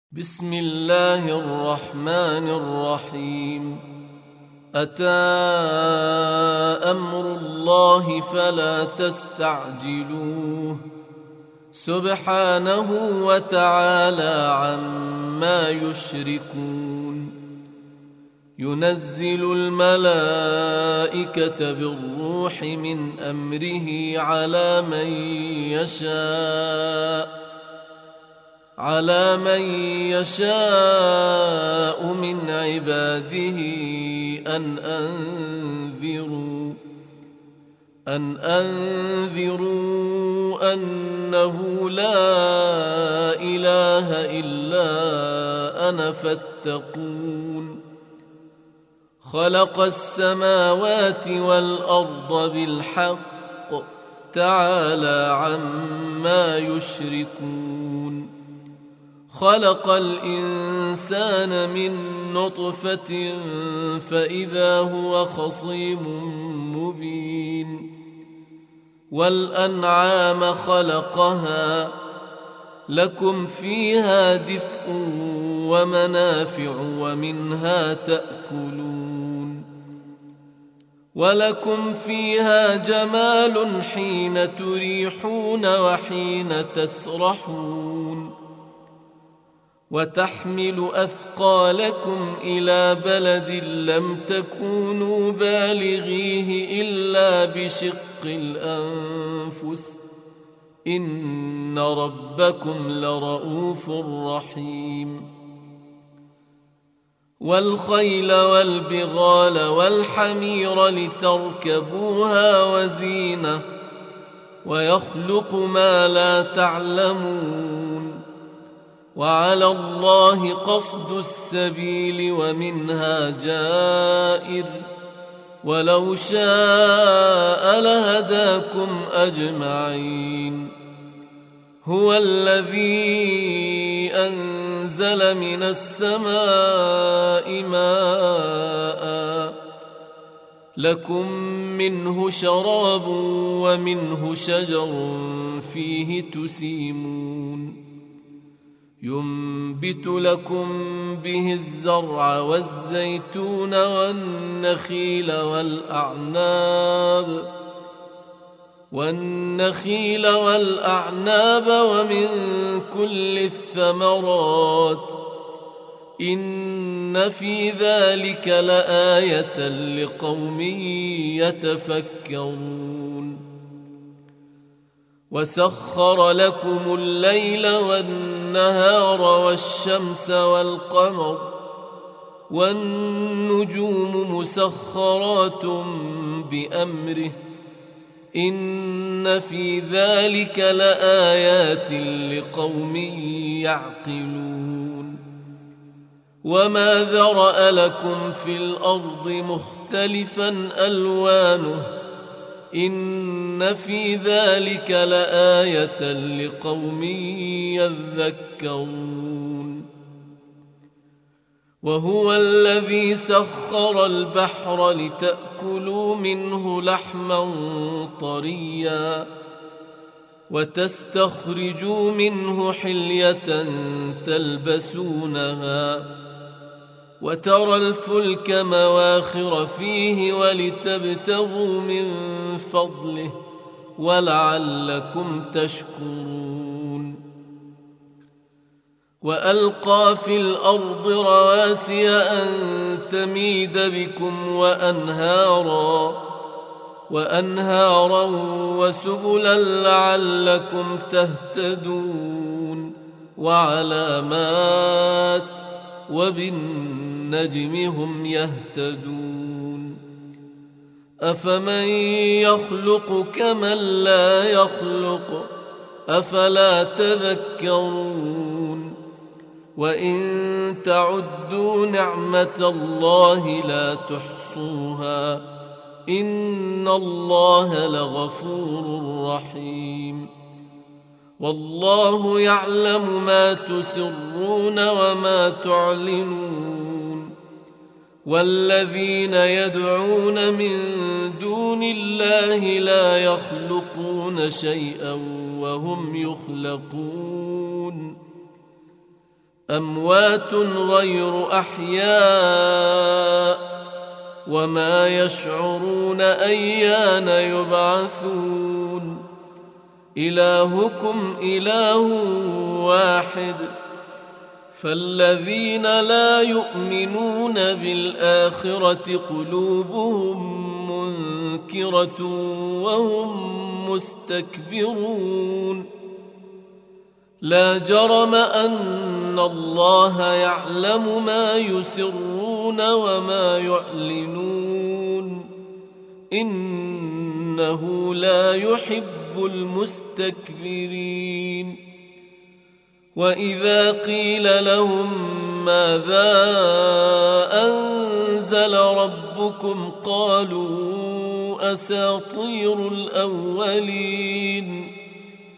بسم الله الرحمن الرحيم. أتى أمر الله فلا تستعجلوه سبحانه وتعالى عما يشركون. ينزل الملائكة بالروح من أمره على من يشاء من عباده أن أنذروا أنه لا إله إلا أنا فاتقون. خلق السماوات والأرض بالحق تعالى عما يشركون. خلق الإنسان من نطفة فإذا هو خصيم مبين. والأنعام خلقها لكم فيها دفء ومنافع ومنها تأكلون. ولكم فيها جمال حين تريحون وحين تسرحون. وتحمل أثقالكم إلى بلد لم تكونوا بالغيه إلا بشق الأنفس إن ربكم لرؤوف رحيم. والخيل والبغال والحمير لتركبوها وزينة ويخلق ما لا تعلمون. وعلى الله قصد السبيل ومنها جائر ولو شاء لهداكم أجمعين. هو الذي أنزل من السماء ماء لكم منه شراب ومنه شجر فيه تسيمون. ينبت لكم به الزرع والزيتون والنخيل والأعناب ومن كل الثمرات إن في ذلك لآية لقوم يتفكرون. وسخر لكم الليل والنهار والشمس والقمر والنجوم مسخرات بأمره إن في ذلك لآيات لقوم يعقلون. وما ذرأ لكم في الأرض مختلفا ألوانه إن في ذلك لآية لقوم يذكرون. وهو الذي سخر البحر لتأكلوا منه لحما طريا وتستخرجوا منه حلية تلبسونها وترى الفلك مواخر فيه ولتبتغوا من فضله ولعلكم تشكرون. وألقى في الأرض رواسي أن تميد بكم وأنهارا وسبلا لعلكم تهتدون. وعلامات وبالنجم هم يهتدون. أفمن يخلق كمن لا يخلق أفلا تذكرون. وإن تعدوا نعمة الله لا تحصوها إن الله لغفور رحيم. والله يعلم ما تسرون وما تعلنون. والذين يدعون من دون الله لا يخلقون شيئا وهم يخلقون أموات غير أحياء وما يشعرون أيان يبعثون إلهكم إله واحد فالذين لا يؤمنون بالآخرة قلوبهم منكرة وهم مستكبرون لا جرم أن الله يعلم ما يسرون وما يعلنون إنه لا يحب المستكبرين وإذا قيل لهم ماذا أنزل ربكم قالوا أساطير الأولين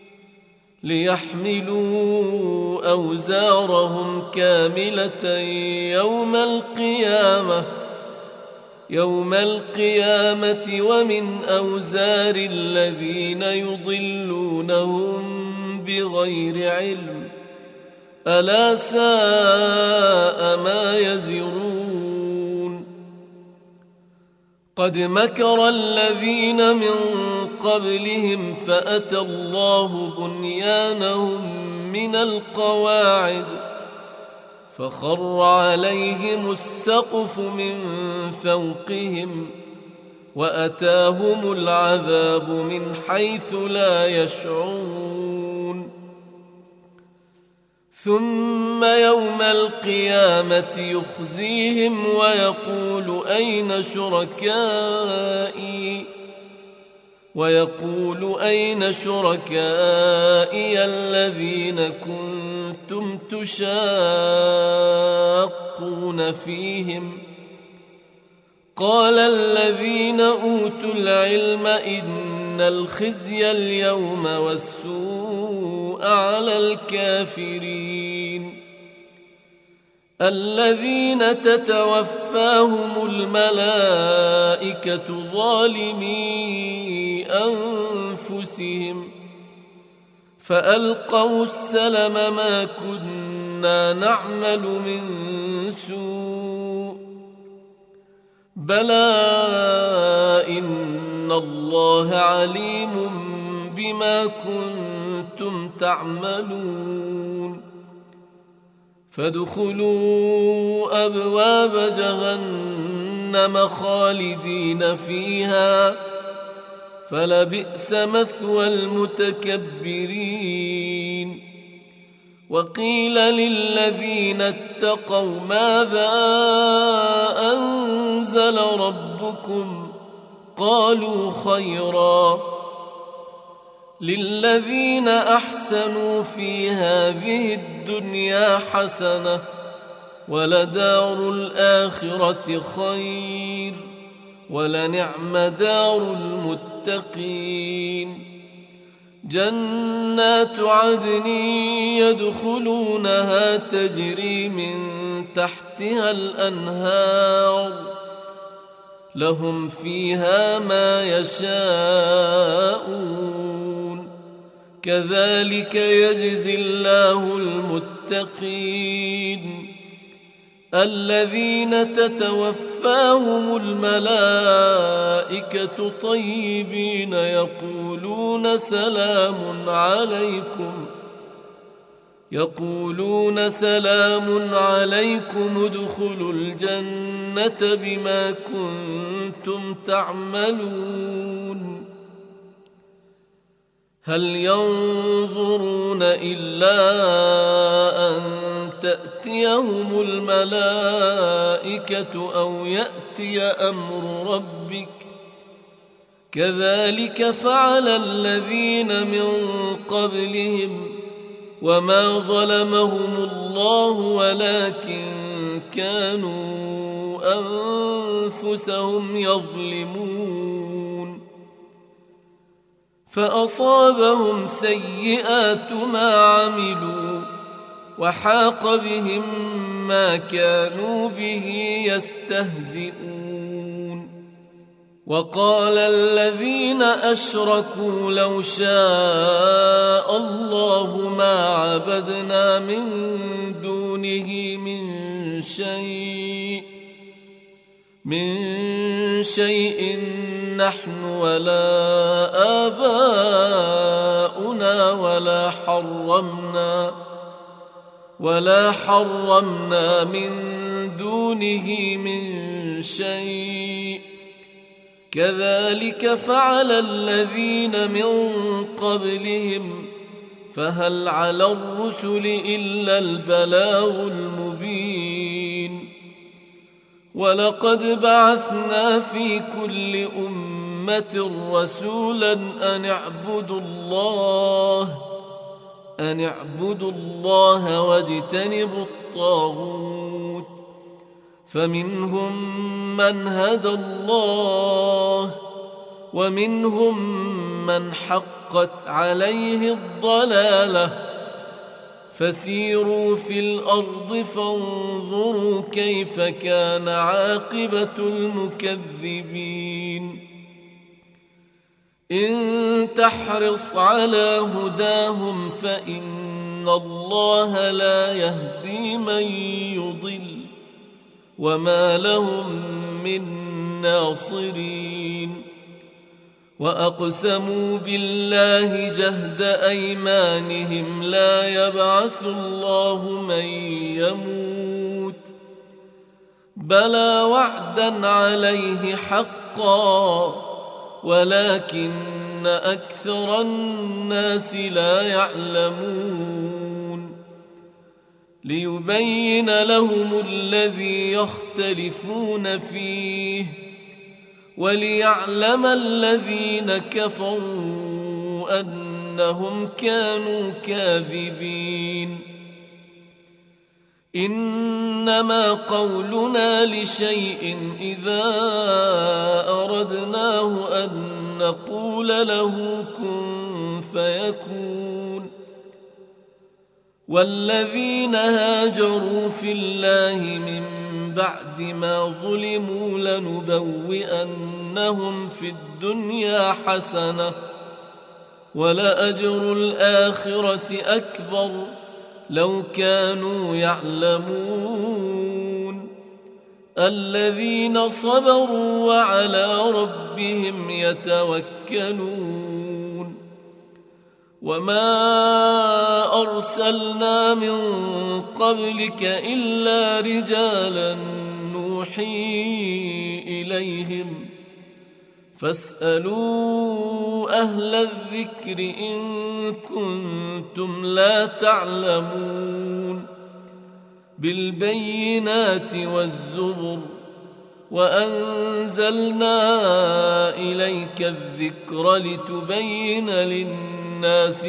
ليحملوا أوزارهم كاملة يوم القيامة ومن أوزار الذين يضلونهم بغير علم ألا ساء ما يزرون قد مكر الذين من قبلهم فأتى الله بنيانهم من القواعد فخر عليهم السقف من فوقهم وأتاهم العذاب من حيث لا يشعرون ثم يوم القيامة يخزيهم ويقول أين شركائي الذين كنتم تشاقون فيهم قال الذين أوتوا العلم إن الخزي اليوم والسوء على الكافرين الذين تتوفاهم الملائكة ظالمي أنفسهم فألقوا السلم ما كنا نعمل من سوء بلى إن الله عليم بما كنتم تعملون فادخلوا أبواب جهنم خالدين فيها فلبئس مثوى المتكبرين وقيل للذين اتقوا ماذا أنزل ربكم قالوا خيرا للذين أحسنوا في هذه الدنيا حسنة ولدار الآخرة خير ولنعم دار المتقين جنات عدن يدخلونها تجري من تحتها الأنهار لهم فيها ما يشاءون كذلك يجزي الله المتقين الذين تتوفاهم الملائكة طيبين يقولون سلام عليكم ادخلوا الجنة بما كنتم تعملون هل ينظرون إلا أن تأتيهم الملائكة أو يأتي أمر ربك كذلك فعل الذين من قبلهم وما ظلمهم الله ولكن كانوا أنفسهم يظلمون فأصابهم سيئات ما عملوا وحاق بهم ما كانوا به يستهزئون وقال الذين أشركوا لو شاء الله ما عبدنا من دونه من شيء نحن ولا آباؤنا ولا حرمنا من دونه من شيء كذلك فعل الذين من قبلهم فهل على الرسل إلا البلاغ المبين ولقد بعثنا في كل أمة رسولا أن اعبدوا الله واجتنبوا الطاغوت فمنهم من هدى الله ومنهم من حقت عليه الضلالة فسيروا في الأرض فانظروا كيف كان عاقبة المكذبين إن تحرص على هداهم فإن الله لا يهدي من يضل وما لهم من ناصرين وأقسموا بالله جهد أيمانهم لا يبعث الله من يموت بلى وعدا عليه حقا ولكن أكثر الناس لا يعلمون ليبين لهم الذي يختلفون فيه وليعلم الذين كفروا أنهم كانوا كاذبين إنما قولنا لشيء إذا أردناه أن نقول له كن فيكون والذين هاجروا في الله من بعد ما ظلموا لنبوئنهم في الدنيا حسنة ولأجر الآخرة أكبر لو كانوا يعلمون الذين صبروا وعلى ربهم يتوكلون وما أرسلنا من قبلك إلا رجالا نوحي إليهم فاسألوا أهل الذكر إن كنتم لا تعلمون بالبينات والزبر وأنزلنا إليك الذكر لتبين للناس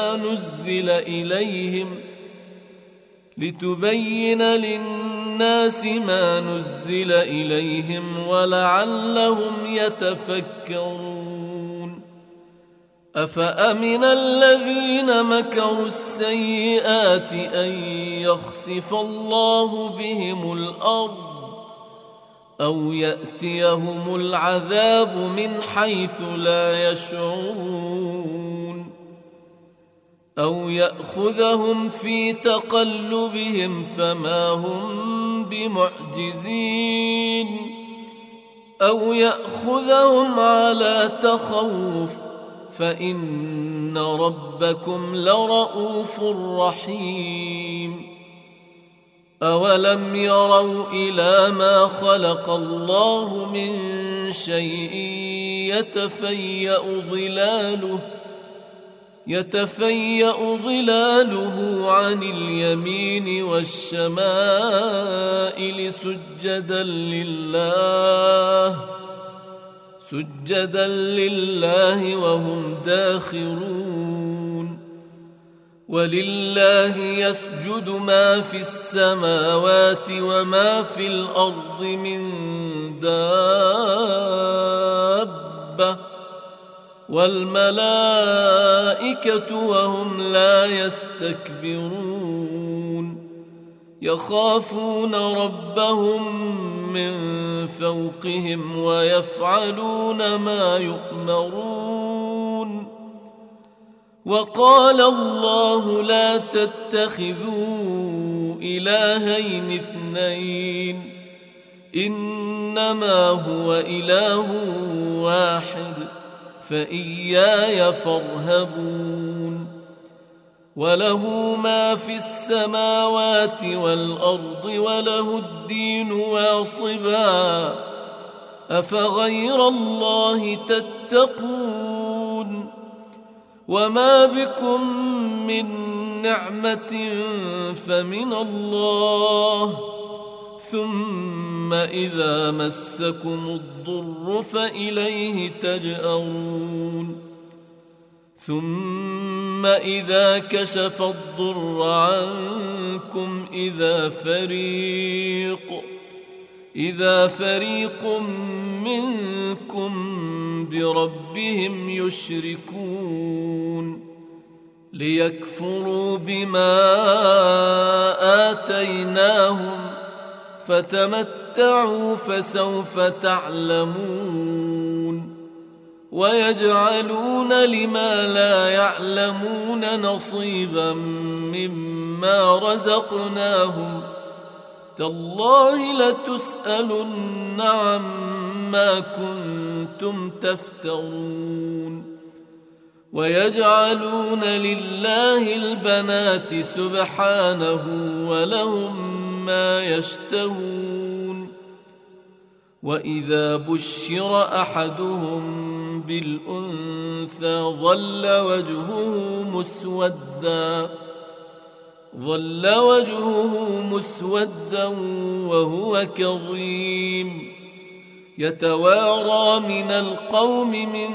ما نزل إليهم ولعلهم يتفكرون أفأمن الذين مكروا السيئات أن يخسف الله بهم الأرض أو يأتيهم العذاب من حيث لا يشعرون أو يأخذهم في تقلبهم فما هم بمعجزين أو يأخذهم على تخوف فإن ربكم لرؤوف رحيم أولم يروا إلى ما خلق الله من شيء يتفيأ ظلاله عن اليمين والشمائل سجدا لله وهم داخرون ولله يسجد ما في السماوات وما في الأرض من دابة والملائكة وهم لا يستكبرون يخافون ربهم من فوقهم ويفعلون ما يؤمرون. وقال الله لا تتخذوا إلهين اثنين إنما هو إله واحد فإياي فارهبون. وله ما في السماوات والأرض وله الدين واصبا أفغير الله تتقون. وما بكم من نعمة فمن الله ثم إذا مسكم الضر فإليه تجأرون. ثم إذا كشف الضر عنكم إذا فريق منكم بربهم يشركون ليكفروا بما آتيناهم فتمتعوا فسوف تعلمون. ويجعلون لما لا يعلمون نصيبا مما رزقناهم تالله لتسألن عما كنتم تفترون. ويجعلون لله البنات سبحانه ولهم ما يشتهون. وإذا بشر أحدهم بالأنثى ظل وجهه مسودا وهو كظيم يتوارى من القوم من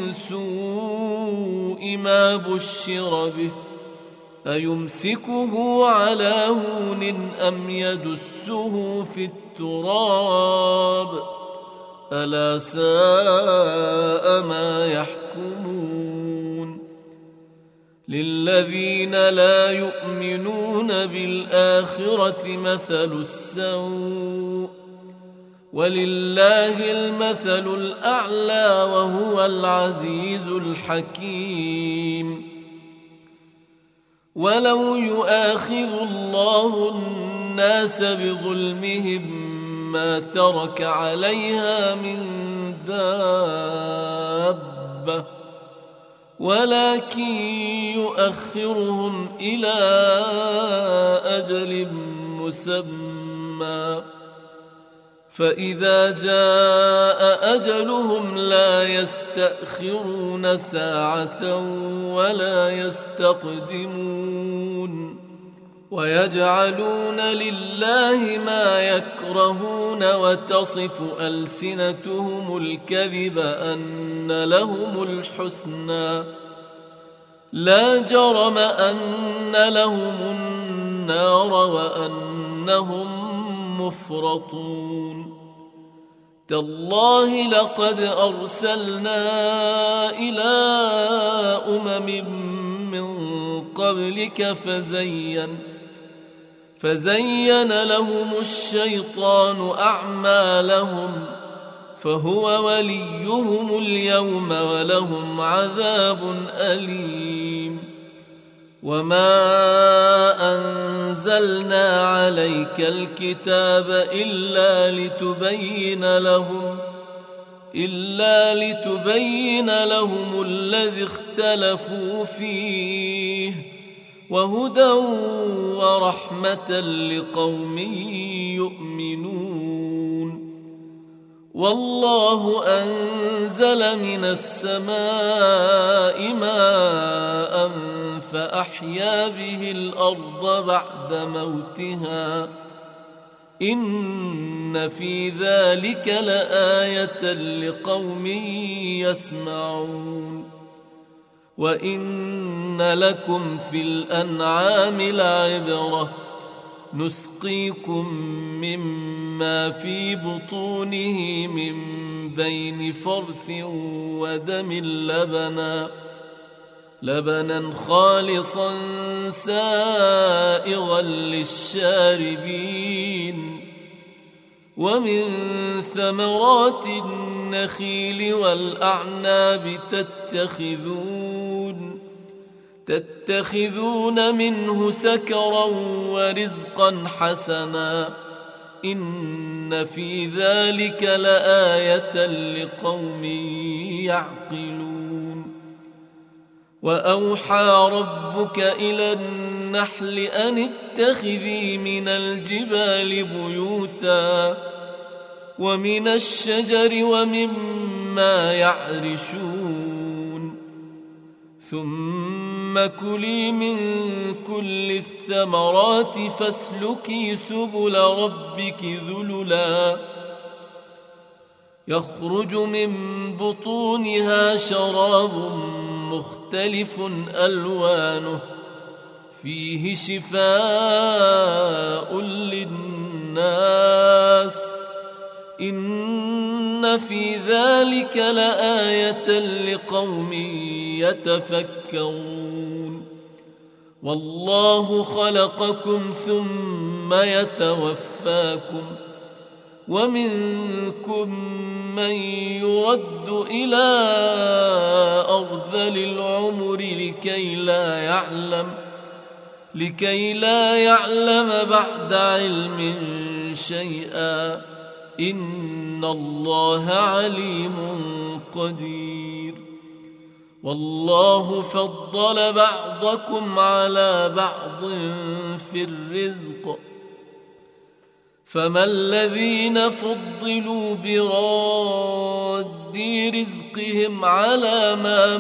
سوء ما بشر به أيمسكه على هون أم يدسه في التراب ألا ساء ما يحكمون. للذين لا يؤمنون بالآخرة مثل السوء ولله المثل الأعلى وهو العزيز الحكيم. ولو يؤاخذ الله الناس بظلمهم ما ترك عليها من دابة ولكن يؤخرهم إلى أجل مسمى فإذا جاء أجلهم لا يستأخرون ساعة ولا يستقدمون. ويجعلون لله ما يكرهون وتصف ألسنتهم الكذب أن لهم الحسنى لا جرم أن لهم النار وأنهم مفرطون. تالله لقد أرسلنا إلى أمم من قبلك فزين لهم الشيطان أعمالهم فهو وليهم اليوم ولهم عذاب أليم. وما أنزلنا عليك الكتاب إلا لتبين لهم الذي اختلفوا فيه وهدى ورحمة لقوم يؤمنون. والله أنزل من السماء ماء فأحيا به الأرض بعد موتها إن في ذلك لآية لقوم يسمعون. وإن لكم في الأنعام لعبرة نسقيكم مما في بطونه من بين فرث ودم لبنا خالصا سائغا للشاربين ومن ثمرات النخيل والأعناب تتخذون منه سكرا ورزقا حسنا إن في ذلك لآية لقوم يعقلون. وأوحى ربك إلى النحل أن اتخذي من الجبال بيوتا ومن الشجر ومما يعرشون ثم كلي من كل الثمرات فاسلكي سبل ربك ذللا يخرج من بطونها شراب مختلف ألوانه فيه شفاء للناس إن في ذلك لآية لقوم يتفكرون. والله خلقكم ثم يتوفاكم ومنكم من يرد إلى أرذل العمر لكي لا يعلم بعد علم شيئا إن الله عليم قدير. والله فضل بعضكم على بعض في الرزق فما الذين فضلوا براد رزقهم على ما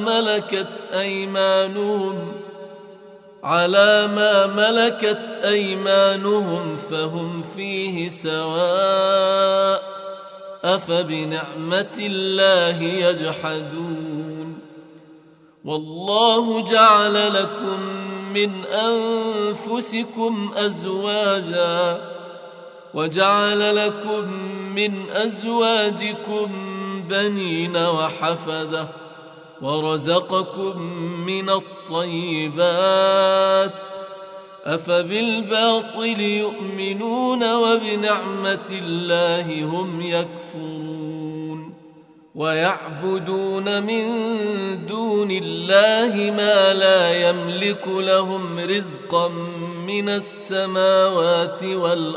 ملكت أيمانهم فهم فيه سواء أفبنعمة الله يجحدون. والله جعل لكم من أنفسكم أزواجا وجعل لكم من أزواجكم بنين وحفدة ورزقكم من الطيبات أفبالباطل يؤمنون وبنعمة الله هم يكفرون. ويعبدون من دون الله ما لا يملك لهم رزقا من السماوات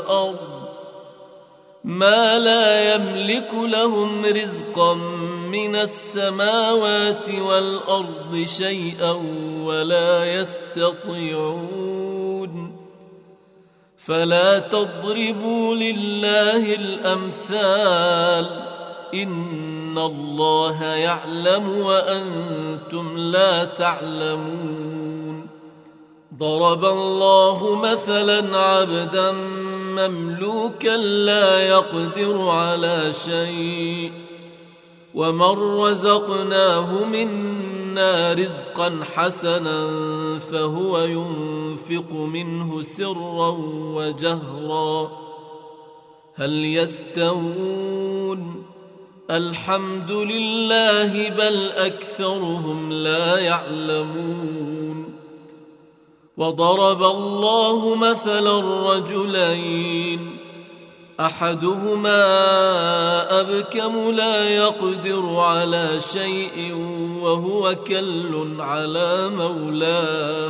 والأرض شيئا ولا يستطيعون. فلا تضربوا لله الأمثال إن الله يعلم وأنتم لا تعلمون. ضرب الله مثلا عبدا مملوكا لا يقدر على شيء ومن رزقناه منا رزقا حسنا فهو ينفق منه سرا وجهرا هل يستوون؟ الحمد لله بل أكثرهم لا يعلمون. وضرب الله مثلا رجلين أحدهما أبكم لا يقدر على شيء وهو كل على مولاه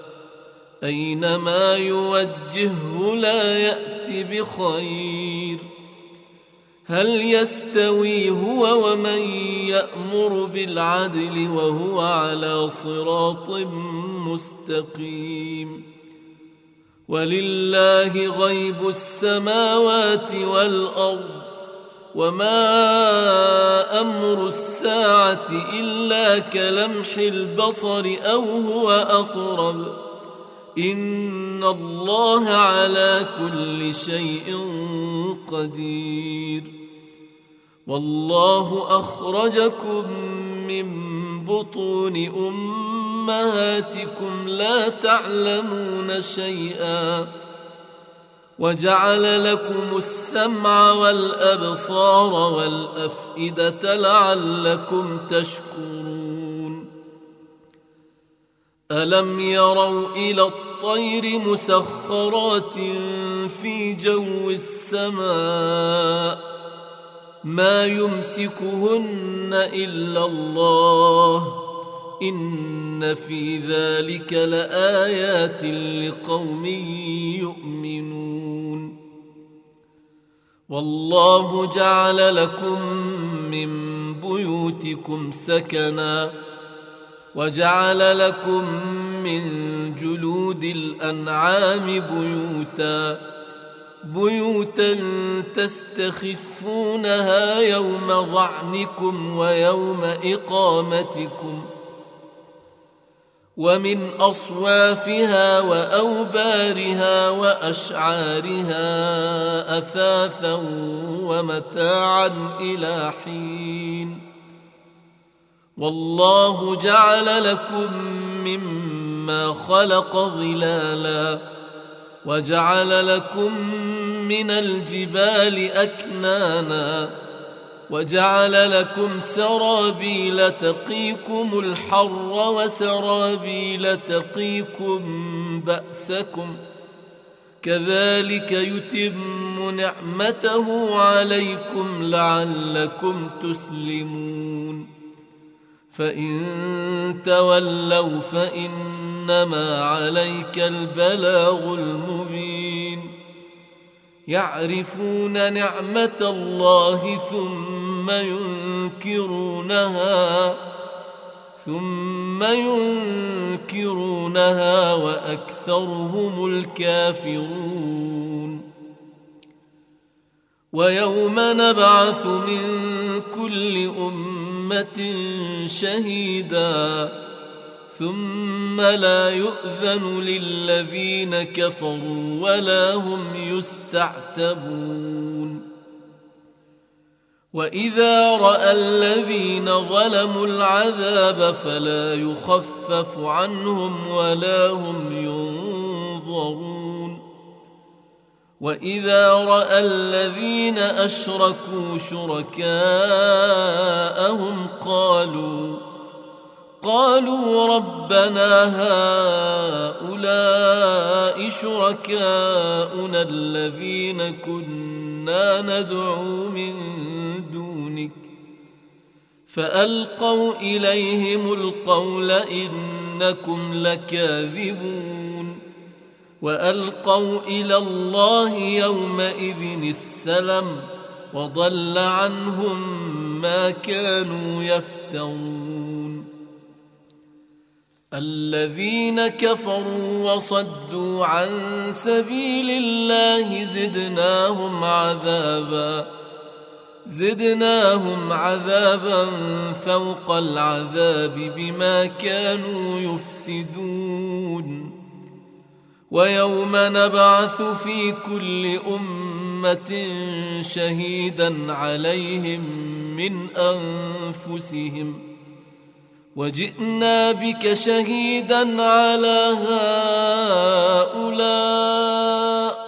أينما يوجهه لا يأتي بخير هل يستوي هو ومن يأمر بالعدل وهو على صراط مستقيم. ولله غيب السماوات والأرض وما أمر الساعة إلا كلمح البصر أو هو أقرب إن الله على كل شيء قدير. والله أخرجكم من بطون أمهاتكم لا تعلمون شيئا وجعل لكم السمع والأبصار والأفئدة لعلكم تشكرون. ألم يروا إلى الطير مسخرات في جو السماء ما يمسكهن إلا الله إن في ذلك لآيات لقوم يؤمنون والله جعل لكم من بيوتكم سكنا وجعل لكم من جلود الأنعام بيوتا تستخفونها يوم ظعنكم ويوم إقامتكم ومن أصوافها وأوبارها وأشعارها أثاثا ومتاعا إلى حين والله جعل لكم مما خلق ظلالا وجعل لكم من الجبال أكنانا وجعل لكم سرابيل تقيكم الحر وسرابيل تقيكم بأسكم كذلك يتم نعمته عليكم لعلكم تسلمون فإن تولوا فإنما عليك البلاغ المبين يعرفون نعمة الله ثم ينكرونها وأكثرهم الكافرون ويوم نبعث من كل أمة شهيدا ثم لا يؤذن للذين كفروا ولا هم يستعتبون وإذا رأى الذين ظلموا العذاب فلا يخفف عنهم ولا هم ينظرون وإذا رأى الذين أشركوا شركاءهم قالوا ربنا هؤلاء شركاؤنا الذين كنا ندعو من دونك فألقوا إليهم القول إنكم لكاذبون وألقوا إلى الله يومئذ السلم وضل عنهم ما كانوا يفترون الذين كفروا وصدوا عن سبيل الله زدناهم عذابا فوق العذاب بما كانوا يفسدون ويوم نبعث في كل أمة شهيدا عليهم من أنفسهم وجئنا بك شهيدا على هؤلاء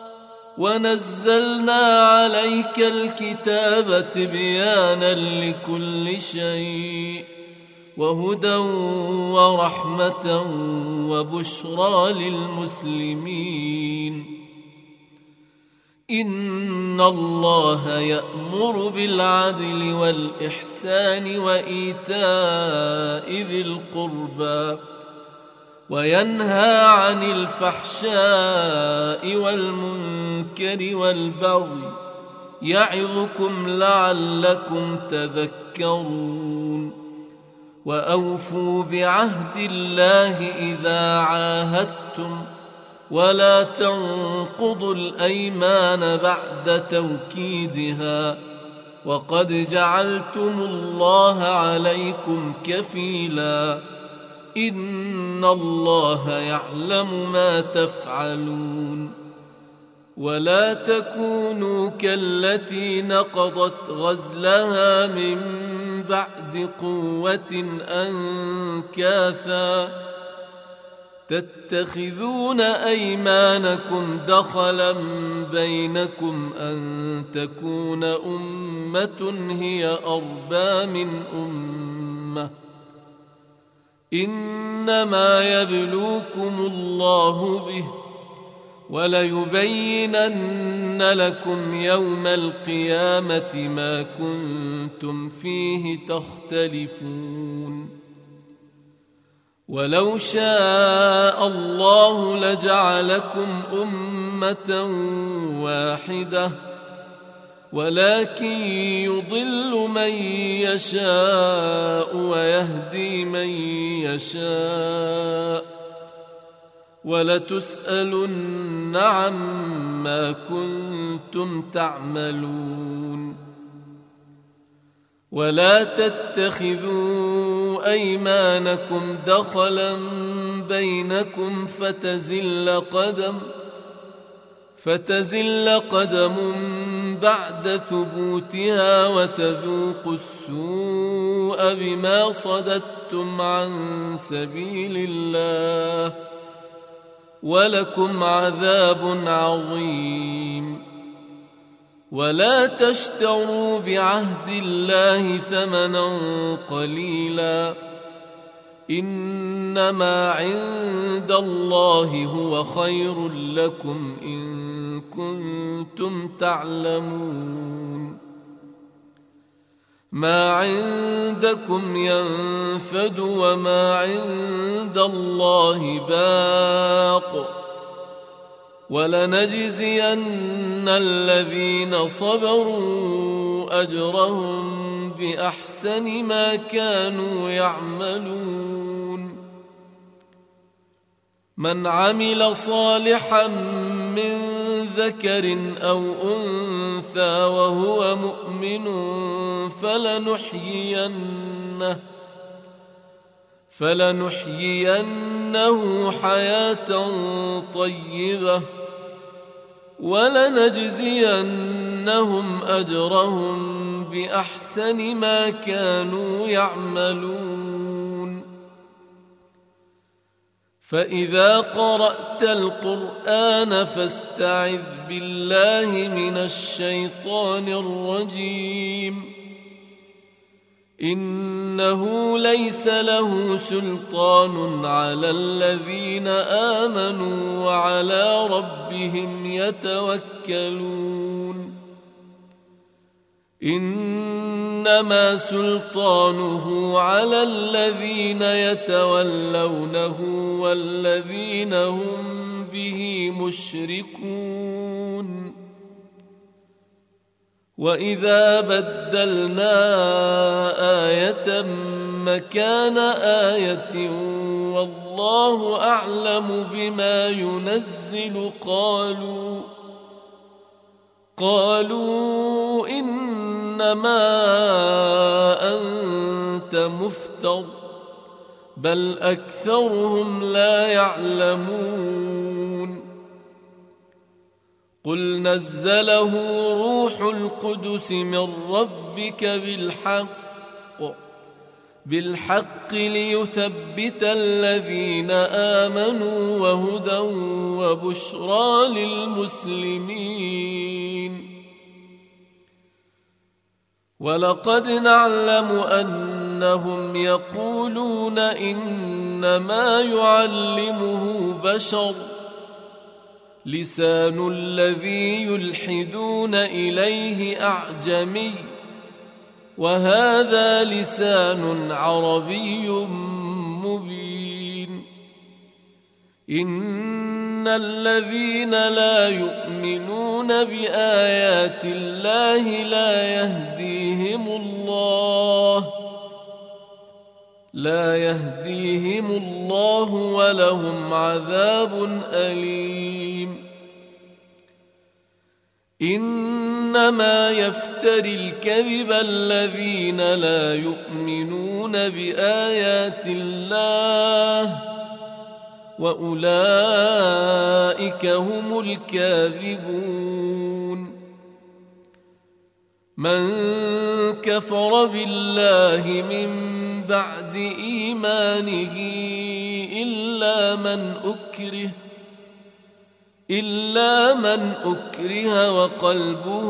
ونزلنا عليك الكتاب تبيانا لكل شيء وهدى ورحمة وبشرى للمسلمين إن الله يأمر بالعدل والإحسان وإيتاء ذي القربى وينهى عن الفحشاء والمنكر والبغي يعظكم لعلكم تذكرون وأوفوا بعهد الله إذا عاهدتم ولا تنقضوا الأيمان بعد توكيدها وقد جعلتم الله عليكم كفيلا إن الله يعلم ما تفعلون ولا تكونوا كالتي نقضت غزلها من بعد قوة أنكاثا تتخذون أيمانكم دخلا بينكم أن تكون أمة هي أربى من أمة إنما يبلوكم الله به وليبينن لكم يوم القيامة ما كنتم فيه تختلفون ولو شاء الله لجعلكم أمة واحدة ولكن يضل من يشاء ويهدي من يشاء ولتسألن عما كنتم تعملون ولا تتخذوا أيمانكم دخلا بينكم فتزل قدم بعد ثبوتها وتذوقوا السوء بما صددتم عن سبيل الله ولكم عذاب عظيم ولا تشتروا بعهد الله ثمنا قليلا إنما عند الله هو خير لكم إن كنتم تعلمون ما عندكم ينفد وما عند الله باق ولنجزين الذين صبروا أجرهم بأحسن ما كانوا يعملون من عمل صالحا من ذكر أو أنثى وهو مؤمن فلنحيينه حياة طيبة ولنجزينهم أجرهم بأحسن ما كانوا يعملون فإذا قرأت القرآن فاستعذ بالله من الشيطان الرجيم إنه ليس له سلطان على الذين آمنوا وعلى ربهم يتوكلون إنما سلطانه على الذين يتولونه والذين هم به مشركون وإذا بدلنا آية مكان آية والله أعلم بما ينزل قالوا إنما أنت مفتر بل أكثرهم لا يعلمون قل نزله روح القدس من ربك بالحق ليثبت الذين آمنوا وهدى وبشرى للمسلمين ولقد نعلم أنهم يقولون إنما يعلمه بشر لسان الذي يلحدون إليه أعجمي وهذا لسان عربي مبين إن الذين لا يؤمنون بآيات الله لا يهديهم الله ولهم عذاب أليم إنما يفتري الكذب الذين لا يؤمنون بآيات الله وأولئك هم الكاذبون من كفر بالله من بعد إيمانه إلا من أكره وقلبه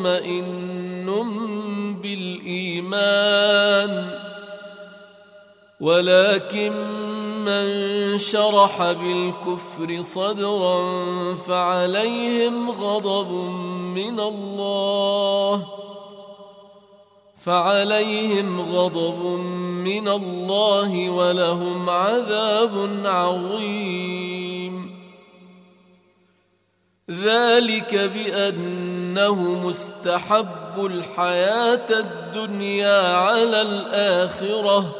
مطمئن بالإيمان ولكن من شرح بالكفر صدرا فعليهم غضب من الله ولهم عذاب عظيم. ذلك بأنه مستحب الحياة الدنيا على الآخرة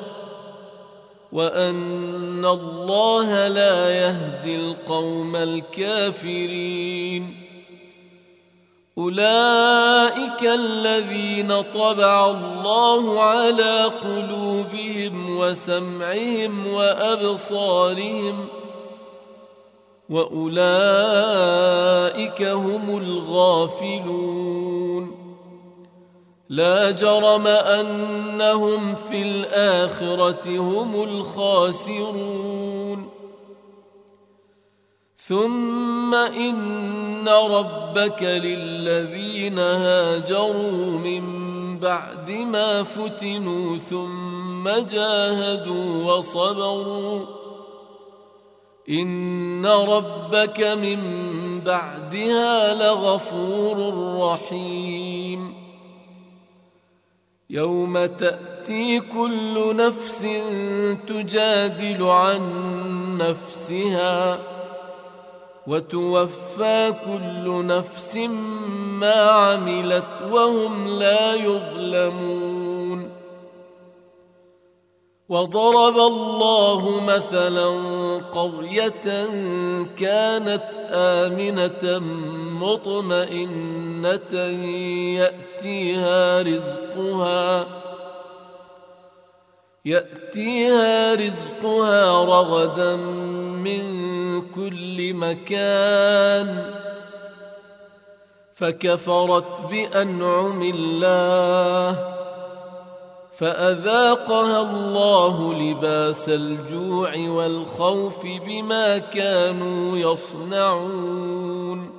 وأن الله لا يهدي القوم الكافرين. أولئك الذين طبع الله على قلوبهم وسمعهم وأبصارهم وأولئك هم الغافلون. لا جرم أنهم في الآخرة هم الخاسرون. ثم إن ربك للذين هاجروا من بعد ما فتنوا ثم جاهدوا وصبروا إن ربك من بعدها لغفور رحيم. يوم تأتي كل نفس تجادل عن نفسها وتوفى كل نفس ما عملت وهم لا يظلمون. وضرب الله مثلا قرية كانت آمنة مطمئنة يأتيها رزقها رغدا من كل مكان فكفرت بأنعم الله فأذاقها الله لباس الجوع والخوف بما كانوا يصنعون.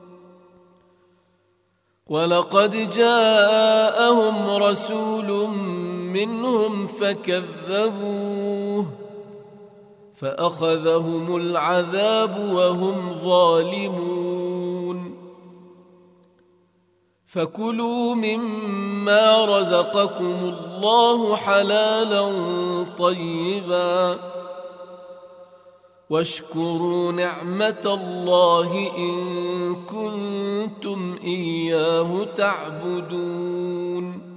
ولقد جاءهم رسول منهم فكذبوه فأخذهم العذاب وهم ظالمون. فكلوا مما رزقكم الله حلالا طيبا واشكروا نعمة الله إن كنتم إياه تعبدون.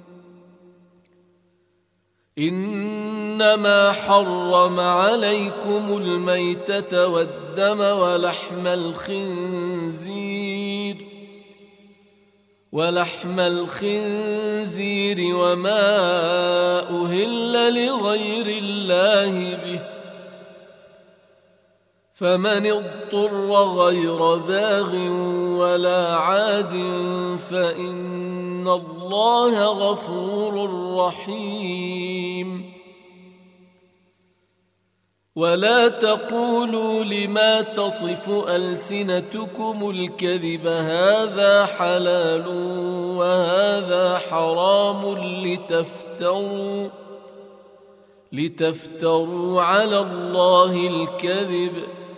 إنما حرم عليكم الميتة والدم ولحم الخنزير وما أهل لغير الله به فمن اضطر غير باغ ولا عاد فإن الله غفور رحيم. ولا تقولوا لما تصف ألسنتكم الكذب هذا حلال وهذا حرام لتفتروا على الله الكذب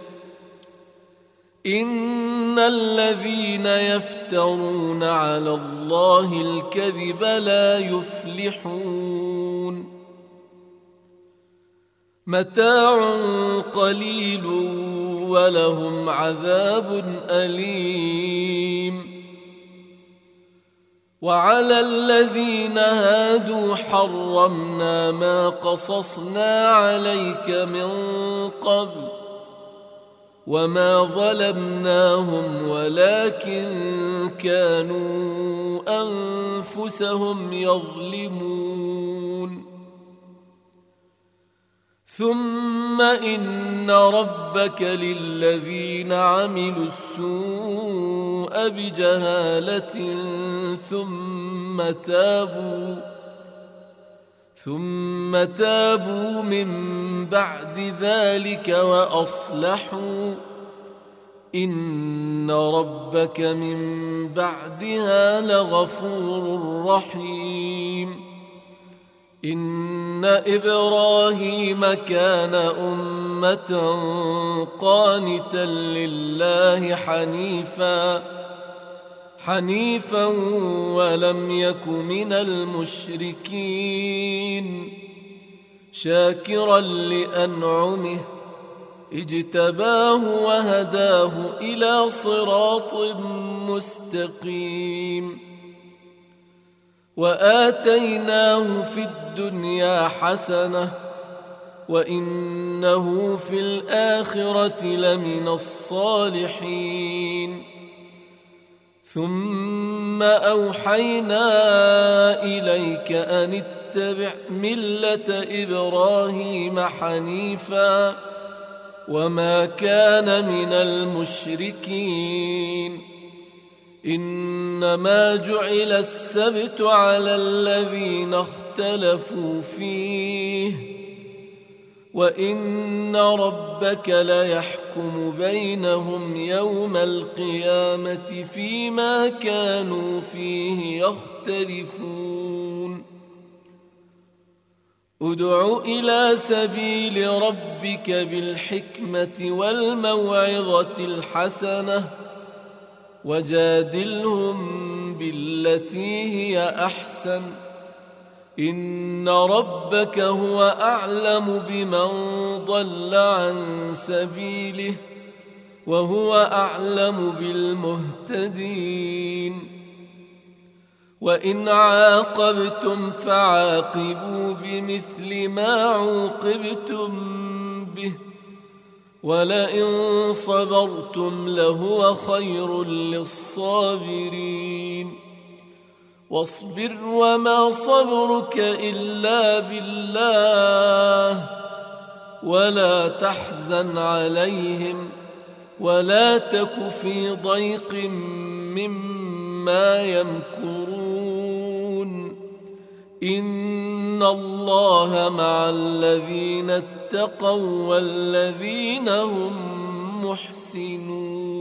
إن الذين يفترون على الله الكذب لا يفلحون. متاع قليل ولهم عذاب أليم. وعلى الذين هادوا حرمنا ما قصصنا عليك من قبل وما ظلمناهم ولكن كانوا أنفسهم يظلمون. ثم إن ربك للذين عملوا السوء بجهالة ثم تابوا من بعد ذلك وأصلحوا إن ربك من بعدها لغفور رحيم. إن إبراهيم كان أمة قانتا لله حنيفا ولم يك من المشركين شاكرا لأنعمه اجتباه وهداه إلى صراط مستقيم وآتيناه في الدنيا حسنة وإنه في الآخرة لمن الصالحين ثم أوحينا إليك أن اتبع ملة إبراهيم حنيفا وما كان من المشركين إنما جعل السبت على الذين اختلفوا فيه وإن ربك ليحكم بينهم يوم القيامة فيما كانوا فيه يختلفون ادع إلى سبيل ربك بالحكمة والموعظة الحسنة وجادلهم بالتي هي أحسن إن ربك هو أعلم بمن ضل عن سبيله وهو أعلم بالمهتدين وإن عاقبتم فعاقبوا بمثل ما عوقبتم به ولئن صبرتم لهو خير للصابرين واصبر وما صبرك إلا بالله ولا تحزن عليهم ولا تك في ضيق مما يمكرون إن الله مع الذين اتقوا والذين هم محسنون